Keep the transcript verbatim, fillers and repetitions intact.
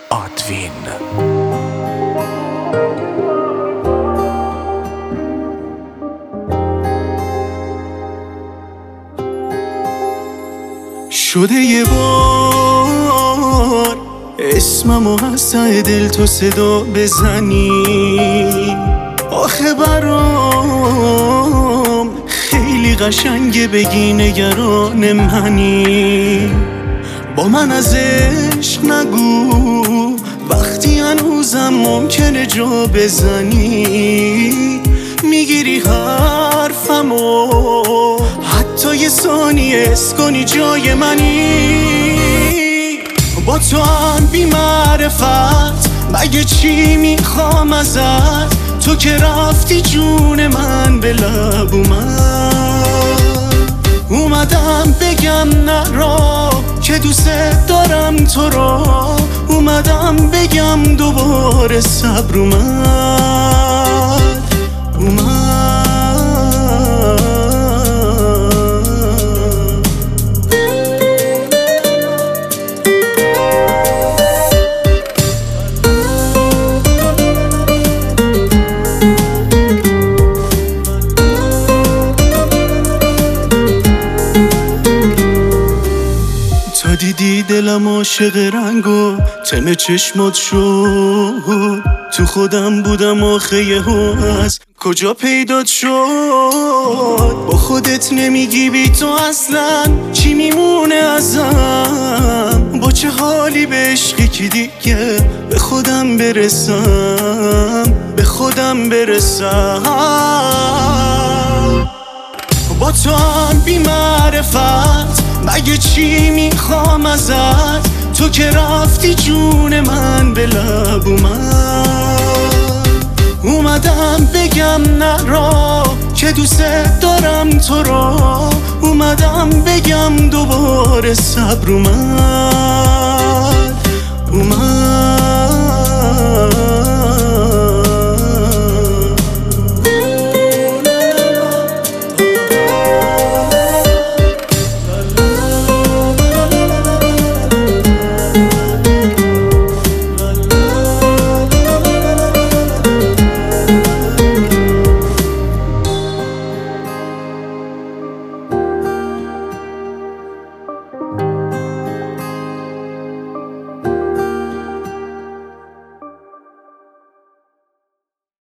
آدوین. شده یه بار اسممو از ته دل تو صدا بزنی، آخه برام خیلی قشنگه بگی نگران منی. با من از عشق نگو وقتی هنوزم ممکنه جا بزنی. میگیری حرفمو حتی یه ثانیه حس کنی جای منی. با تو هم بی معرفت مگه چی میخوام ازت؟ تو که رفتی جون من به لب اومد. اومدم بگم نرا که دوست دارم تو را، اومدم بگم دوباره صبر اومد اومد. تا دیدی دلم عاشق رنگ و تم چشمات شد، تو خودم بودم آخه یهو از کجا پیدات شد. با خودت نمیگی بی تو اصلا چی میمونه ازم؟ با چه حالی به عشقی که دیگه به خودم برسم به خودم برسم. با تو هم بی معرفت مگه چی میخوام ازت؟ تو که رفتی جون من به لب اومد. اومدم بگم نرا که دوست دارم تو را، اومدم بگم دوباره صبر اومد اومد.